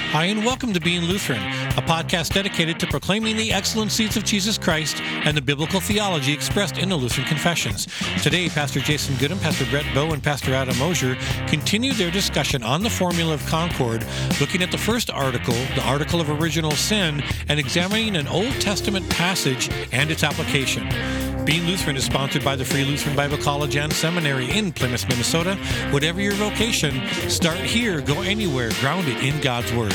Hi, and welcome to Being Lutheran, a podcast dedicated to proclaiming the excellencies of Jesus Christ and the biblical theology expressed in the Lutheran Confessions. Today, Pastor Jason Goodham, Pastor Brett Bowe, and Pastor Adam Mosier continue their discussion on the Formula of Concord, looking at the first article, the article of original sin, and examining an Old Testament passage and its application. Being Lutheran is sponsored by the Free Lutheran Bible College and Seminary in Plymouth, Minnesota. Whatever your vocation, start here, go anywhere, grounded in God's Word.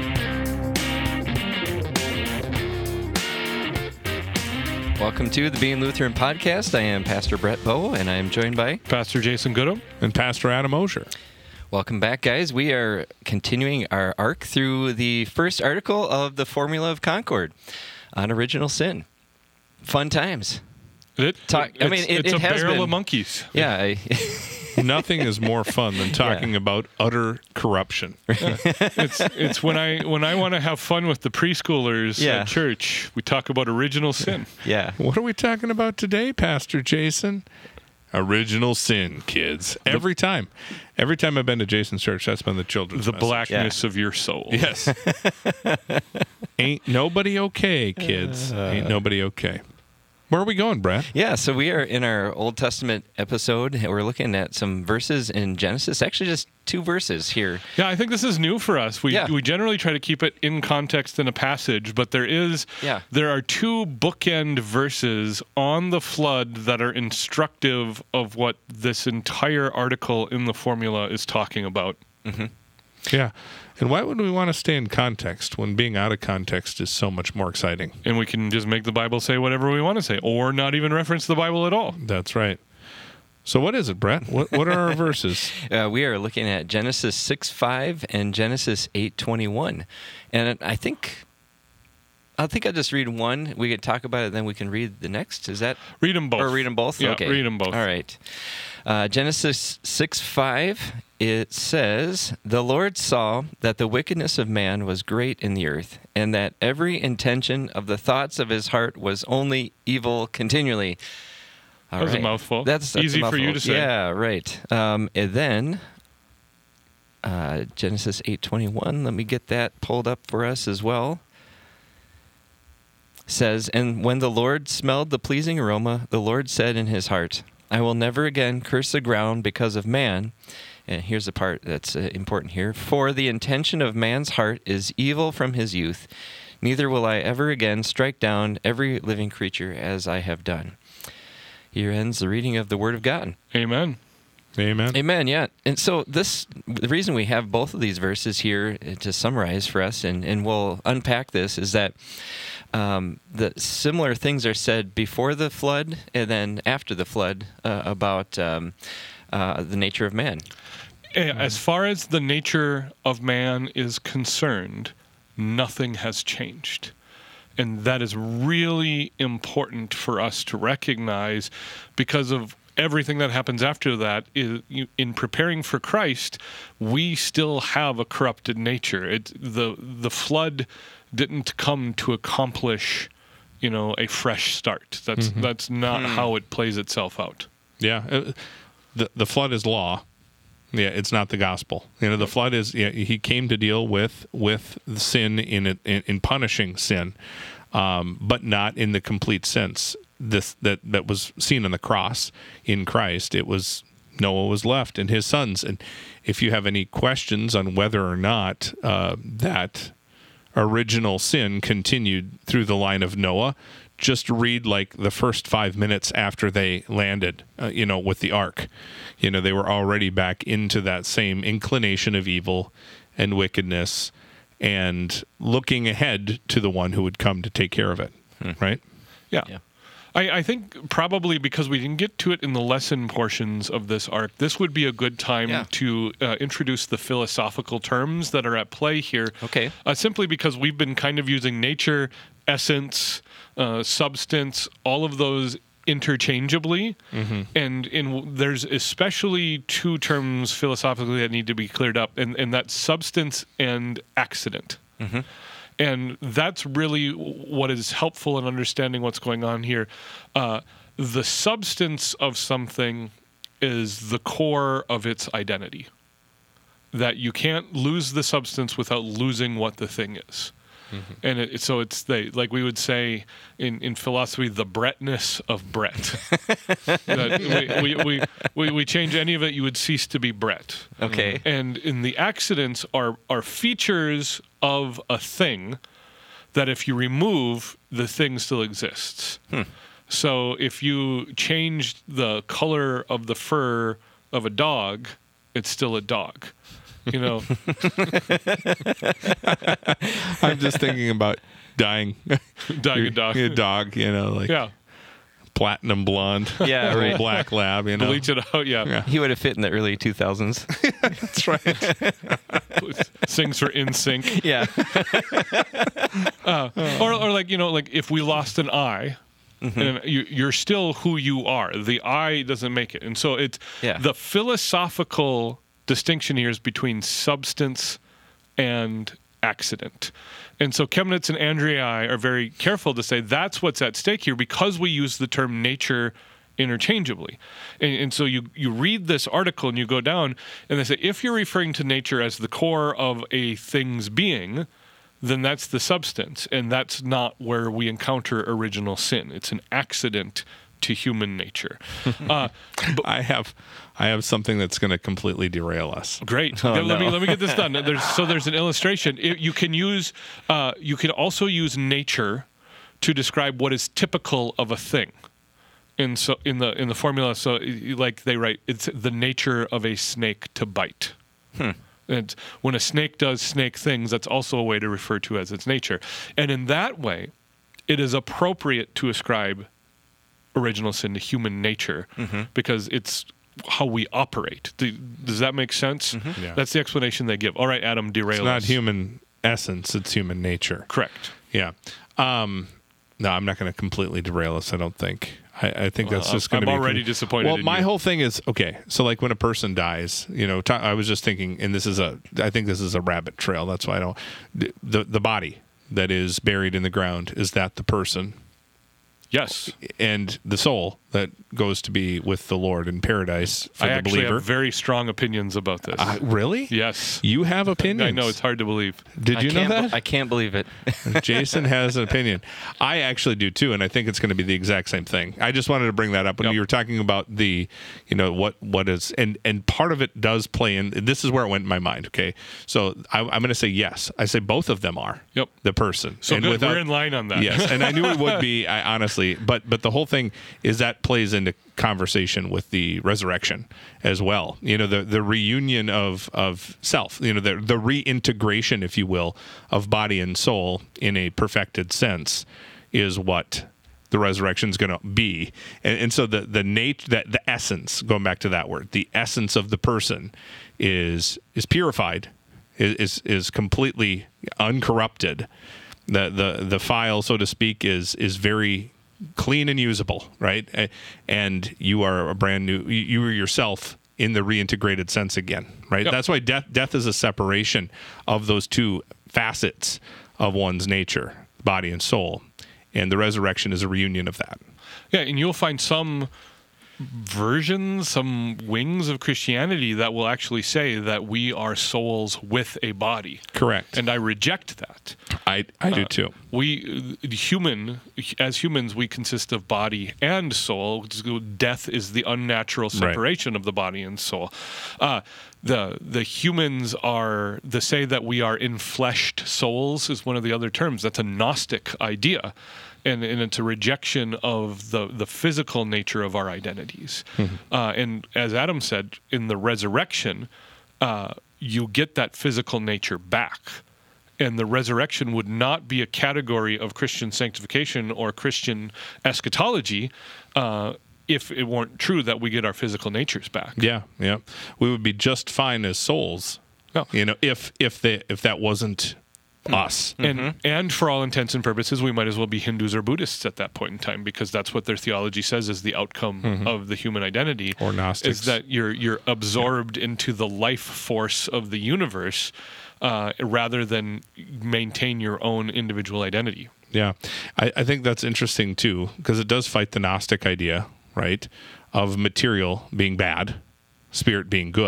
Welcome to the Being Lutheran podcast. I am Pastor Brett Bowe, and I am joined by Pastor Jason Goodham and Pastor Adam Mosier. Welcome back, guys. We are continuing our arc through the first article of the Formula of Concord on original sin. Fun times. It's a has barrel been, of monkeys. Yeah. Nothing is more fun than talking about utter corruption. It's when I want to have fun with the preschoolers at church, we talk about original sin. Yeah. What are we talking about today, Pastor Jason? Original sin, kids. Every time I've been to Jason's church, that's been the children's message. Blackness of your soul. Yes. Ain't nobody okay, kids. Ain't nobody okay. Where are we going, Brad? Yeah, so we are in our Old Testament episode. We're looking at some verses in Genesis, actually just 2 verses here. Yeah, I think this is new for us. We generally try to keep it in context in a passage, but there are 2 bookend verses on the flood that are instructive of what this entire article in the formula is talking about. Mm-hmm. Yeah. And why would we want to stay in context when being out of context is so much more exciting? And we can just make the Bible say whatever we want to say, or not even reference the Bible at all. That's right. So what is it, Brett? What are our verses? We are looking at Genesis 6:5 and Genesis 8:21. And I think I'll just read one. We could talk about it, then we can read the next. Is that? Read them both. Or read them both? Yeah, okay. read them both. All right. Genesis 6:5, it says, "The Lord saw that the wickedness of man was great in the earth, and that every intention of the thoughts of his heart was only evil continually." All That was right. a mouthful. That's easy a mouthful. for you to say. Yeah, right. And then Genesis 8:21, let me get that pulled up for us as well. Says, "And when the Lord smelled the pleasing aroma, the Lord said in his heart, I will never again curse the ground because of man." And here's the part that's important here. "For the intention of man's heart is evil from his youth. Neither will I ever again strike down every living creature as I have done." Here ends the reading of the Word of God. Amen. Amen. Amen, yeah. And so the reason we have both of these verses here to summarize for us, and we'll unpack this, is that the similar things are said before the flood and then after the flood about the nature of man. As far as the nature of man is concerned, nothing has changed. And that is really important for us to recognize, because of everything that happens after that. In preparing for Christ, we still have a corrupted nature. The flood didn't come to accomplish, a fresh start. That's not how it plays itself out. Yeah. The flood is law. Yeah, it's not the gospel. The flood is, he came to deal with sin in punishing sin, but not in the complete sense that was seen on the cross in Christ. It was Noah was left and his sons. And if you have any questions on whether or not that original sin continued through the line of Noah, just read like the first 5 minutes after they landed, with the ark. They were already back into that same inclination of evil and wickedness and looking ahead to the one who would come to take care of it, right? Yeah. I think probably because we didn't get to it in the lesson portions of this arc, this would be a good time to introduce the philosophical terms that are at play here. Okay. Simply because we've been kind of using nature, essence, substance, all of those interchangeably. And there's especially 2 terms philosophically that need to be cleared up, and that's substance and accident. And that's really what is helpful in understanding what's going on here. The substance of something is the core of its identity. that you can't lose the substance without losing what the thing is. And so it's like we would say in philosophy, the Bretness of Brett. That we change any of it, you would cease to be Brett. Okay. And in the accidents are features of a thing that if you remove, the thing still exists. So if you change the color of the fur of a dog, it's still a dog. You know, I'm just thinking about dyeing a dog. a dog, like platinum blonde, Yeah, little right. black lab, Bleach it out, yeah. He would have fit in the early 2000s. That's right. Sings for NSYNC. Yeah. Or like if we lost an eye, and you're still who you are. The eye doesn't make it. And so it's the philosophical distinction here is between substance and accident. And so Chemnitz and Andreae are very careful to say that's what's at stake here because we use the term nature interchangeably. And so you read this article and you go down and they say if you're referring to nature as the core of a thing's being, then that's the substance. And that's not where we encounter original sin. It's an accident to human nature. I have something that's going to completely derail us. Great. Oh, let no. me get this done. There's an illustration. You can also use nature to describe what is typical of a thing. And so in the formula, so like they write, it's the nature of a snake to bite. And when a snake does snake things, that's also a way to refer to as its nature. And in that way, it is appropriate to ascribe original sin to human nature because it's how we operate. Does that make sense? Yeah. That's the explanation they give. All right, Adam, derail It's not us. human essence; it's human nature. Correct. Yeah. No, I'm not going to completely derail us. I don't think. I think that's just going to be. I'm already disappointed Well, in my you. whole thing is okay. So, like when a person dies, I was just thinking, and I think this is a rabbit trail. That's why I don't. The body that is buried in the ground, is that the person? Yes. And the soul that goes to be with the Lord in paradise for I the actually believer. have very strong opinions about this. Really? Yes. You have opinions? I know, it's hard to believe. Did you know that? I can't believe it. Jason has an opinion. I actually do too, and I think it's going to be the exact same thing. I just wanted to bring that up when you were talking about the, what is, and part of it does play in. This is where it went in my mind. Okay, so I'm going to say yes. I say both of them are the person. So and good, we're in line on that. Yes, and I knew it would be. Honestly, but the whole thing is that plays into conversation with the resurrection as well. The reunion of self. The reintegration, if you will, of body and soul in a perfected sense is what the resurrection is going to be. And so the nature, the essence, going back to that word, the essence of the person is purified, is completely uncorrupted. The file, so to speak, is very clean and usable, right? And you are a brand new, you are yourself in the reintegrated sense again, right? Yep. That's why death is a separation of those two facets of one's nature, body and soul. And the resurrection is a reunion of that. Yeah, and you'll find some versions, some wings of Christianity that will actually say that we are souls with a body. Correct. And I reject that. I do too. As humans, we consist of body and soul. Death is the unnatural separation of the body and soul. The humans are, the say that we are enfleshed souls is one of the other terms. That's a Gnostic idea. And it's a rejection of the physical nature of our identities. And as Adam said, in the resurrection, you get that physical nature back. And the resurrection would not be a category of Christian sanctification or Christian eschatology if it weren't true that we get our physical natures back. Yeah. We would be just fine as souls. No. If that wasn't us. And for all intents and purposes, we might as well be Hindus or Buddhists at that point in time, because that's what their theology says is the outcome of the human identity. Or Gnostics. Is that you're absorbed into the life force of the universe rather than maintain your own individual identity. Yeah. I think that's interesting too, because it does fight the Gnostic idea, right, of material being bad, spirit being good.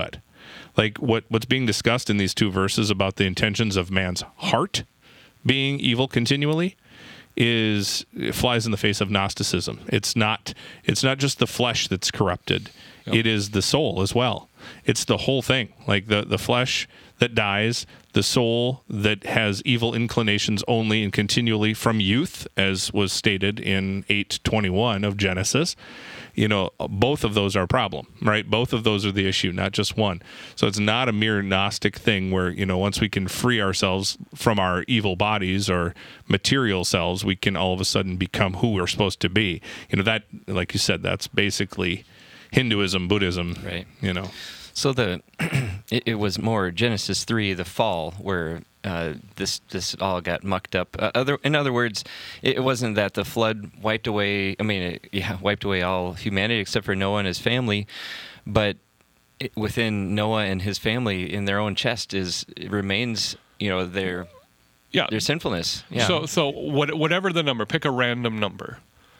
Like what's being discussed in these two verses about the intentions of man's heart being evil continually it flies in the face of Gnosticism. It's not just the flesh that's corrupted. Yep. It is the soul as well. It's the whole thing. Like the flesh that dies, the soul that has evil inclinations only and continually from youth, as was stated in 8:21 of Genesis. Both of those are a problem, right? Both of those are the issue, not just one. So it's not a mere Gnostic thing where, once we can free ourselves from our evil bodies or material selves, we can all of a sudden become who we're supposed to be. That, like you said, that's basically Hinduism, Buddhism, right? So it was more Genesis 3, the fall, where this all got mucked up. In other words, it wasn't that the flood wiped away. Wiped away all humanity except for Noah and his family, but within Noah and his family, in their own chest, remains their sinfulness. Yeah. So whatever the number, pick a random number.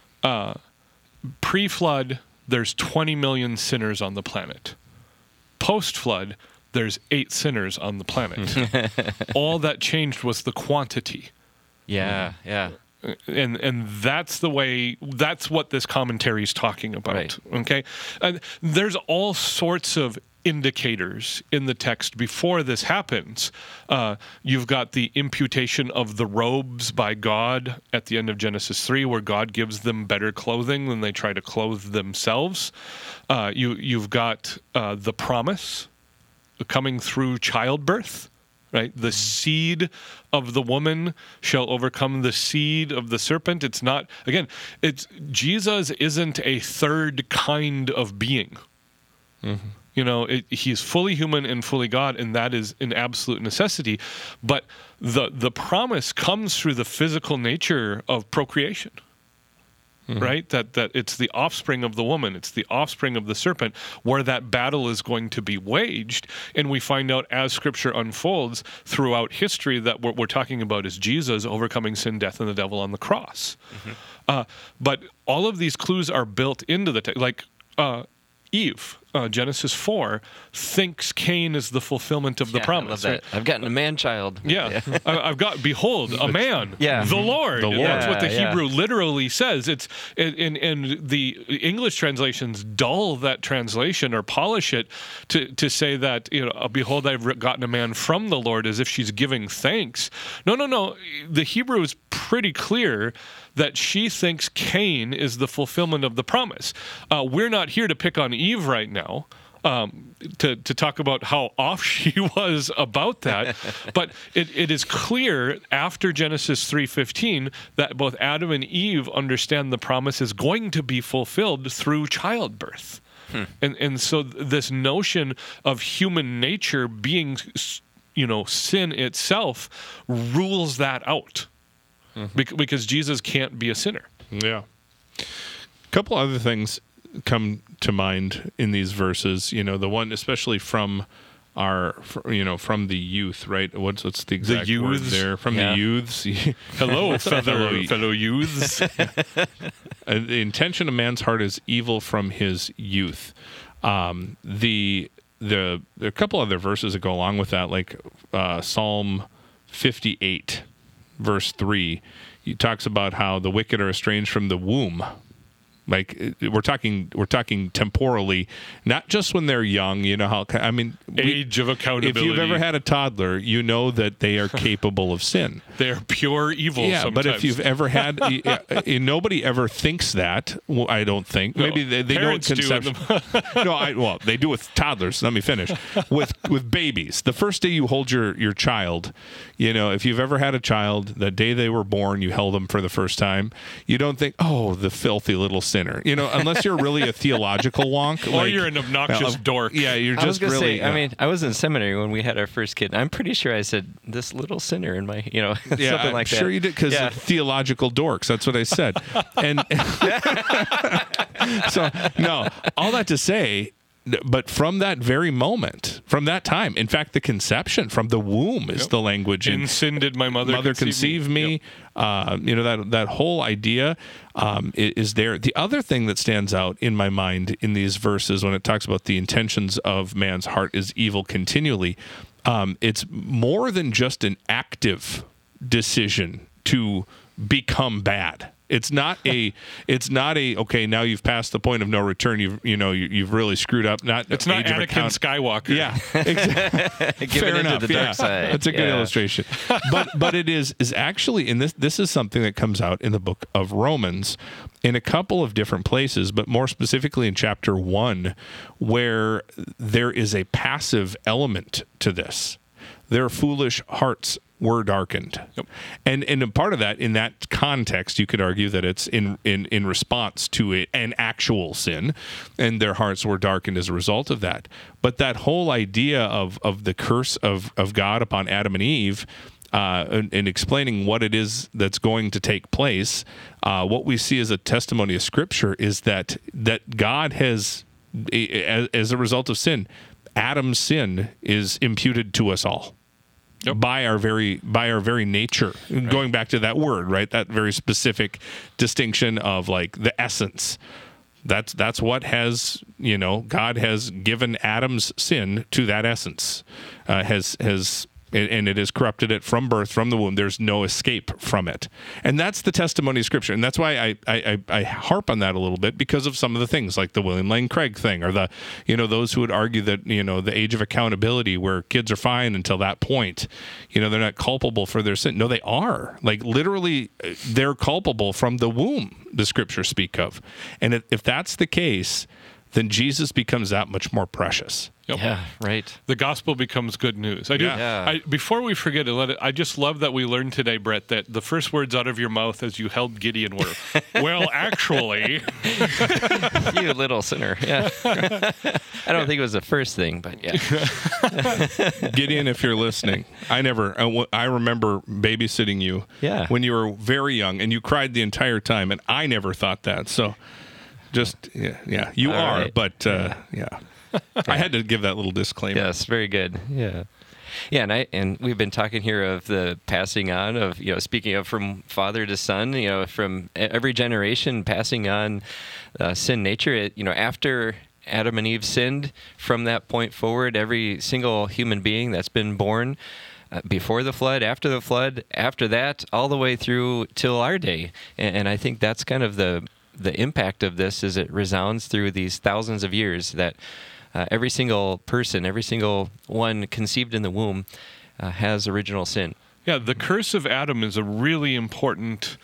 Pre-flood, there's 20 million sinners on the planet. Post-flood, there's 8 sinners on the planet. All that changed was the quantity. Yeah. And that's what this commentary is talking about. Right. Okay? There's all sorts of indicators in the text before this happens. You've got the imputation of the robes by God at the end of Genesis 3, where God gives them better clothing than they try to clothe themselves. You've got the promise coming through childbirth, right? The seed of the woman shall overcome the seed of the serpent. Jesus isn't a third kind of being. Mm-hmm. He's fully human and fully God, and that is an absolute necessity. But the promise comes through the physical nature of procreation. Mm-hmm. Right? That it's the offspring of the woman, it's the offspring of the serpent, where that battle is going to be waged. And we find out as Scripture unfolds throughout history that what we're talking about is Jesus overcoming sin, death, and the devil on the cross. Mm-hmm. But all of these clues are built into the text. Like Eve, Genesis 4, thinks Cain is the fulfillment of the promise. I love that. Right? I've gotten a man-child. Yeah. I've got, behold, a man, the Lord. The Lord. That's what the Hebrew literally says. It's and the English translations dull that translation or polish it to say that, behold, I've gotten a man from the Lord, as if she's giving thanks. No. The Hebrew is pretty clear that she thinks Cain is the fulfillment of the promise. We're not here to pick on Eve right now, to talk about how off she was about that. But it is clear after Genesis 3:15 that both Adam and Eve understand the promise is going to be fulfilled through childbirth. And so this notion of human nature being, sin itself rules that out. Mm-hmm. Because Jesus can't be a sinner. Yeah. A couple other things come to mind in these verses. The one especially from from the youth, right? What's the exact word there? From the youths. Hello, fellow youths. The intention of man's heart is evil from his youth. There are a couple other verses that go along with that, like Psalm 58. Verse 3, he talks about how the wicked are estranged from the womb. Like we're talking temporally, not just when they're young. Age of accountability. If you've ever had a toddler, you know that they are capable of sin. They're pure evil. Yeah, sometimes. But if you've ever had, nobody ever thinks that. Well, I don't think. Maybe they don't conception. No, they do with toddlers. Let me finish. With babies, the first day you hold your child, if you've ever had a child, the day they were born, you held them for the first time. You don't think, oh, the filthy little sinner. Unless you're really a theological wonk, or you're an obnoxious dork. Yeah, you're just really. I was in seminary when we had our first kid. I'm pretty sure I said this little sinner in my, something like that. I'm sure you did, because theological dorks. That's what I said. And so, no, all that to say, but from that very moment, from that time, in fact, the conception from the womb is the language. In sin did my mother conceive me. Yep. That whole idea is there. The other thing that stands out in my mind in these verses when it talks about the intentions of man's heart is evil continually, it's more than just an active decision to become bad. It's not a okay, now you've passed the point of no return. You've really screwed up. It's not Anakin Skywalker. Yeah, exactly. Fair enough. The dark side. That's a good illustration. But it is actually in this is something that comes out in the book of Romans in a couple of different places, but more specifically in chapter 1, where there is a passive element to this. Their foolish hearts were darkened. Yep. And a part of that, in that context, you could argue that it's in response to an actual sin, and their hearts were darkened as a result of that. But that whole idea of the curse of God upon Adam and Eve, and explaining what it is that's going to take place, what we see as a testimony of Scripture is that God has, as a result of sin, Adam's sin is imputed to us all. Yep. By our very nature, right. Going back to that word, right? That very specific distinction of like the essence. That's what has, God has given Adam's sin to that essence, and it has corrupted it from birth, from the womb. There's no escape from it. And that's the testimony of Scripture. And that's why I harp on that a little bit, because of some of the things like the William Lane Craig thing, or the, those who would argue that, the age of accountability where kids are fine until that point, they're not culpable for their sin. No, they are. Like literally, they're culpable from the womb, the Scriptures speak of. And if that's the case, then Jesus becomes that much more precious. Yep. Yeah, right. The gospel becomes good news. Before we forget it, I just love that we learned today, Brett, that the first words out of your mouth as you held Gideon were, well, actually. You little sinner. Yeah. I don't think it was the first thing, but yeah. Gideon, if you're listening, I remember babysitting you when you were very young, and you cried the entire time, and I never thought that. So just, you all are, right. But I had to give that little disclaimer. Yes, very good. Yeah. Yeah, and we've been talking here of the passing on of, speaking of from father to son, from every generation passing on sin nature. After Adam and Eve sinned, from that point forward, every single human being that's been born before the flood, after that, all the way through till our day. And I think that's kind of the impact of this, is it resounds through these thousands of years that every single person, every single one conceived in the womb has original sin. Yeah, the curse of Adam is a really important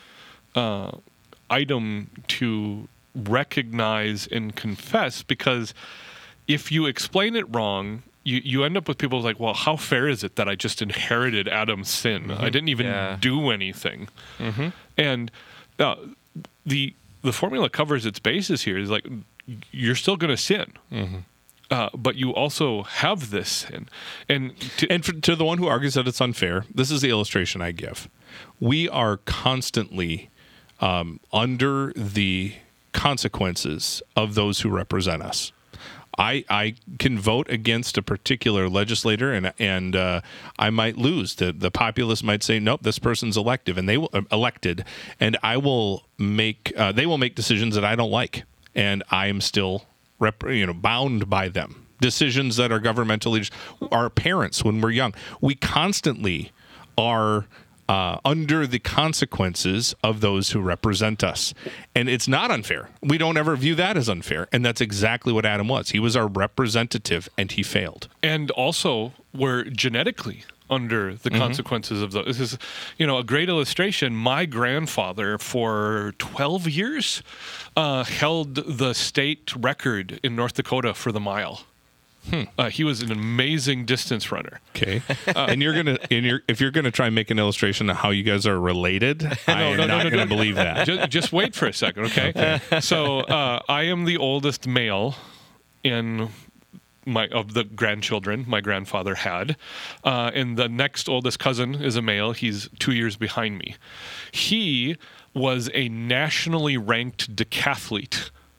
item to recognize and confess, because if you explain it wrong, you end up with people like, well, how fair is it that I just inherited Adam's sin? Mm-hmm. I didn't even do anything. Mm-hmm. And the formula covers its bases here. Is like, you're still going to sin. Mm-hmm. But you also have this sin. And to the one who argues that it's unfair, this is the illustration I give. We are constantly under the consequences of those who represent us. I can vote against a particular legislator, and I might lose. The populace might say, nope, this person's elected, and they will and I will make they will make decisions that I don't like, and I am still bound by them. Decisions that are governmental leaders, our parents when we're young, we constantly are under the consequences of those who represent us. And it's not unfair. We don't ever view that as unfair. And that's exactly what Adam was. He was our representative, and he failed. And also, we're genetically under the consequences of those. This is, a great illustration. My grandfather, for 12 years, held the state record in North Dakota for the mile. He was an amazing distance runner. Okay, and if you're gonna try and make an illustration of how you guys are related, I'm not gonna believe that. Just wait for a second, okay? So I am the oldest male in of the grandchildren my grandfather had, and the next oldest cousin is a male. He's 2 years behind me. He was a nationally ranked decathlete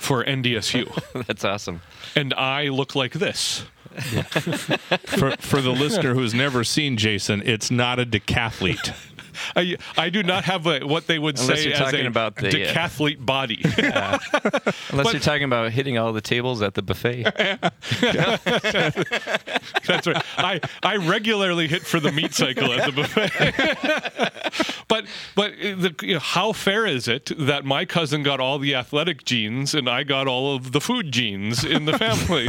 for NDSU. That's awesome. And I look like this. For the listener who's never seen Jason, it's not a decathlete. I do not have what they would Unless say you're as talking a about the, decathlete body. Unless you're talking about hitting all the tables at the buffet. That's right. I regularly hit for the meat cycle at the buffet. but how fair is it that my cousin got all the athletic genes and I got all of the food genes in the family?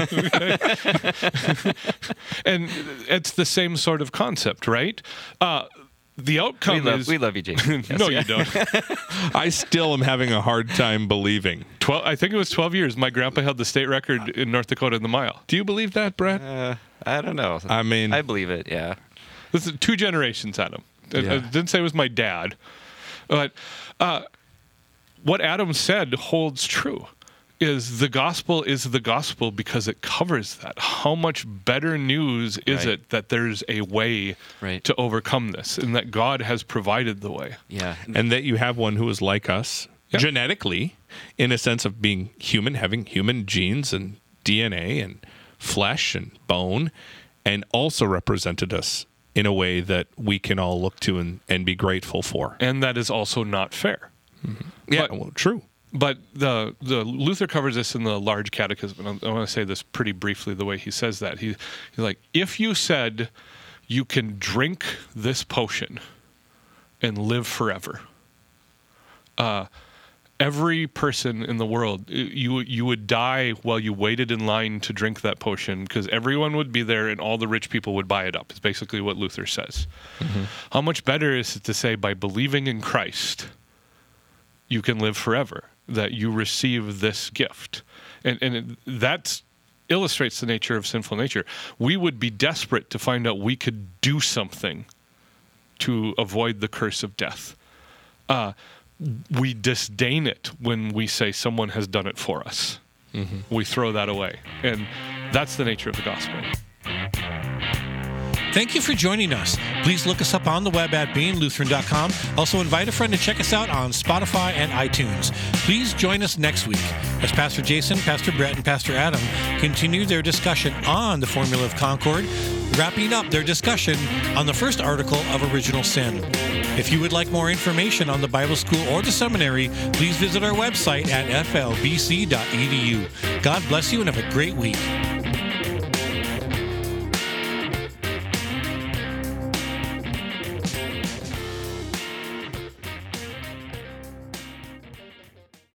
And it's the same sort of concept, right? The outcome we love you, Jason. Yes, no, you don't. I still am having a hard time believing. I think it was 12 years. My grandpa held the state record in North Dakota in the mile. Do you believe that, Brett? I don't know. I mean, I believe it. Yeah. This is 2 generations, Adam. I didn't say it was my dad, but what Adam said holds true. Is the gospel because it covers that. How much better news is it that there's a way to overcome this and that God has provided the way? Yeah. And that you have one who is like us genetically, in a sense of being human, having human genes and DNA and flesh and bone, and also represented us in a way that we can all look to and be grateful for. And that is also not fair. Mm-hmm. Yeah, true. But the Luther covers this in the Large Catechism, and I want to say this pretty briefly, the way he says that. He's like, if you said you can drink this potion and live forever, every person in the world, you would die while you waited in line to drink that potion because everyone would be there and all the rich people would buy it up. It's basically what Luther says. Mm-hmm. How much better is it to say by believing in Christ, you can live forever, that you receive this gift. And that illustrates the nature of sinful nature. We would be desperate to find out we could do something to avoid the curse of death. We disdain it when we say someone has done it for us. Mm-hmm. We throw that away. And that's the nature of the gospel. Thank you for joining us. Please look us up on the web at BeingLutheran.com. Also invite a friend to check us out on Spotify and iTunes. Please join us next week as Pastor Jason, Pastor Brett, and Pastor Adam continue their discussion on the Formula of Concord, wrapping up their discussion on the first article of Original Sin. If you would like more information on the Bible School or the seminary, please visit our website at flbc.edu. God bless you and have a great week.